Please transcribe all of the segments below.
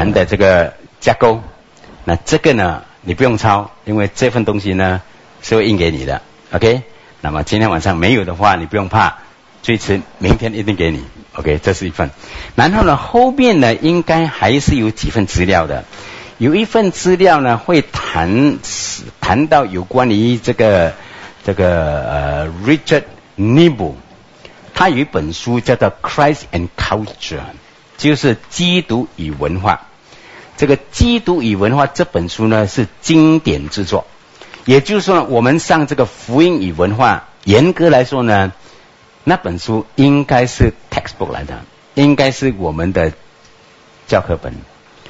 谈的这个架构。那这个呢，你不用抄，因为这份东西呢是会印给你的 ，OK？ 那么今天晚上没有的话，你不用怕，最迟明天一定给你 ，OK？ 这是一份。然后呢，后面呢应该还是有几份资料的，有一份资料呢会谈到有关于这个Richard Niebuhr， 他有一本书叫做《Christ and Culture》，就是基督与文化。这个《基督与文化》这本书呢是经典之作，也就是说呢，我们上这个福音与文化，严格来说呢，那本书应该是 textbook 来的，应该是我们的教科本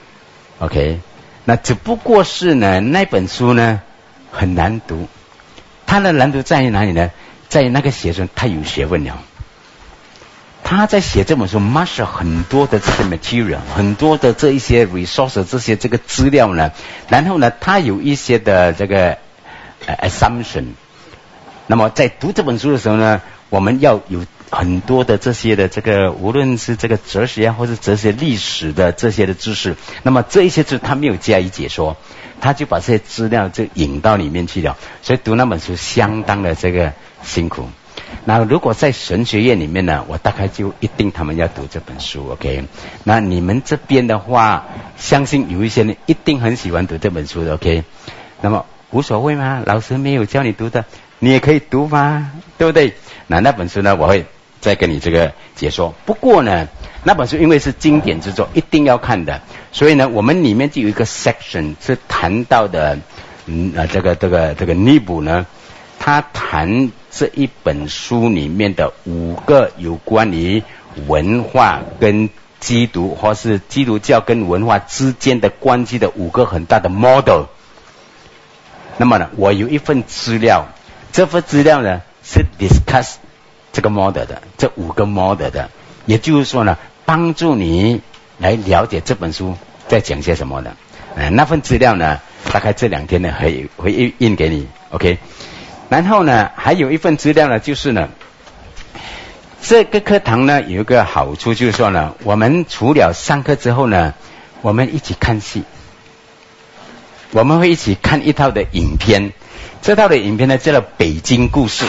，OK？ 那只不过是呢，那本书呢很难读，它的难度在于哪里呢？在于那个学生他有学问了。他在写这本书 marshal 很多的这些 material， 很多的这一些 resources， 这个资料呢，然后呢他有一些的这个assumption。那么在读这本书的时候呢，我们要有很多的这些的这个，无论是这个哲学或是哲学历史的这些的知识，那么这一些知识他没有加以解说，他就把这些资料就引到里面去了，所以读那本书相当的这个辛苦。那如果在神学院里面呢，我大概就一定他们要读这本书 ，OK？ 那你们这边的话，相信有一些人一定很喜欢读这本书的 ，OK？ 那么无所谓嘛，老师没有教你读的，你也可以读嘛，对不对？那本书呢，我会再跟你这个解说。不过呢，那本书因为是经典之作，一定要看的，所以呢，我们里面就有一个 section 是谈到的，这个尼卜呢，他谈这一本书里面的5个有关于文化跟基督或是基督教跟文化之间的关系的5个很大的 model。那么呢，我有一份资料，这份资料呢是 discuss 这个 model 的，这5个 model 的，也就是说呢，帮助你来了解这本书在讲些什么的。那份资料呢，大概这2天呢会印给你 ，OK？然后呢，还有一份资料呢，就是呢，这个课堂呢有一个好处，就是说呢，我们除了上课之后呢，我们一起看戏，我们会一起看一套的影片，这套的影片呢叫做《北京故事》，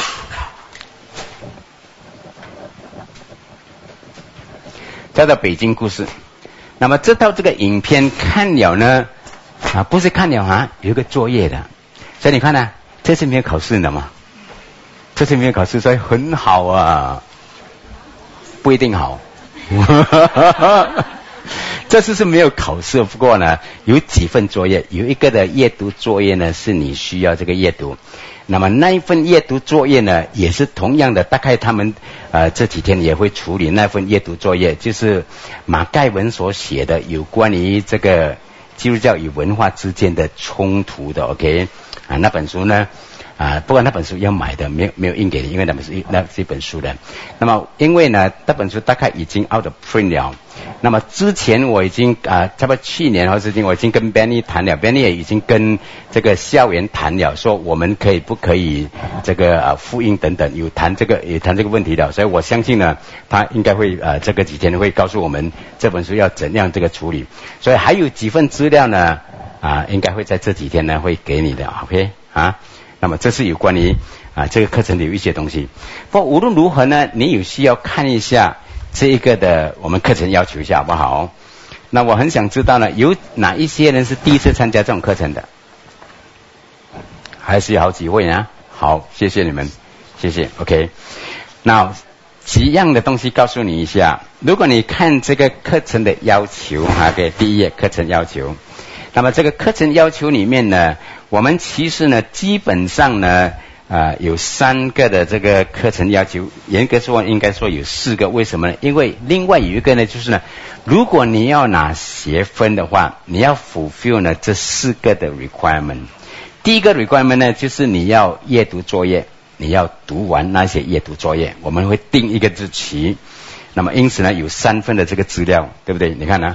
叫做《北京故事》。那么这套这个影片看了呢，不是看了啊，有一个作业的，所以你看呢。这次没有考试的嘛？这次没有考试，所以很好啊，不一定好。这次是没有考试，不过呢，有几份作业，有一个的阅读作业呢，是你需要这个阅读。那么那一份阅读作业呢，也是同样的，大概他们这几天也会处理那份阅读作业，就是马盖文所写的有关于这个基督教与文化之间的冲突的 ，OK？那本书呢，不过那本书要买的，没有印给你，因为那是一本书的。那么因为呢，那本书大概已经 out of print 了。那么之前我已经差不多去年或之前我已经跟 Benny 谈了 ，Benny 也已经跟这个校园谈了，说我们可以不可以这个复印等等，也谈这个问题的。所以我相信呢，他应该会这个几天会告诉我们这本书要怎样这个处理。所以还有几份资料呢。应该会在这几天呢会给你的 ，OK 啊？那么这是有关于这个课程的有一些东西。不过无论如何呢，你有需要看一下这一个的我们课程要求一下好不好？那我很想知道呢，有哪一些人是第一次参加这种课程的？还是有好几位啊？好，谢谢你们，谢谢 ，OK。那几样的东西告诉你一下，如果你看这个课程的要求给第一页课程要求。那么这个课程要求里面呢，我们其实呢基本上呢有3个的这个课程要求，严格说应该说有4个，为什么呢？因为另外有一个呢就是呢，如果你要拿学分的话，你要 fulfill 呢这4个的 requirement。第一个 requirement 呢就是你要阅读作业，你要读完那些阅读作业，我们会定一个日期。那么因此呢有3份的这个资料，对不对？你看呢？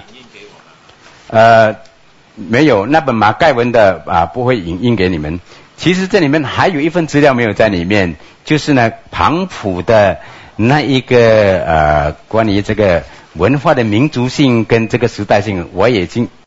没有，那本马盖文的不会影印给你们。其实这里面还有一份资料没有在里面，就是呢庞普的那一个关于这个文化的民族性跟这个时代性，我已经